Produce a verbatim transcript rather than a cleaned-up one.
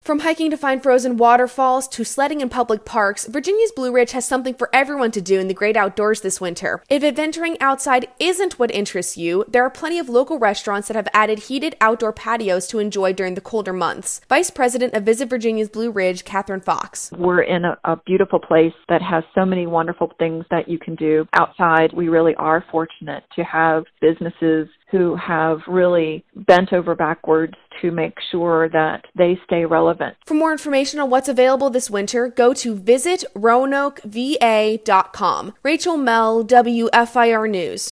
From hiking to find frozen waterfalls to sledding in public parks, Virginia's Blue Ridge has something for everyone to do in the great outdoors this winter. If adventuring outside isn't what interests you, there are plenty of local restaurants that have added heated outdoor patios to enjoy during the colder months. Vice President of Visit Virginia's Blue Ridge, Catherine Fox. We're in a, a beautiful place that has so many wonderful things that you can do outside. We really are fortunate to have businesses who have really bent over backwards to make sure that they stay relevant. For more information on what's available this winter, go to visit roanoke v a dot com. Rachel Mell, W F I R News.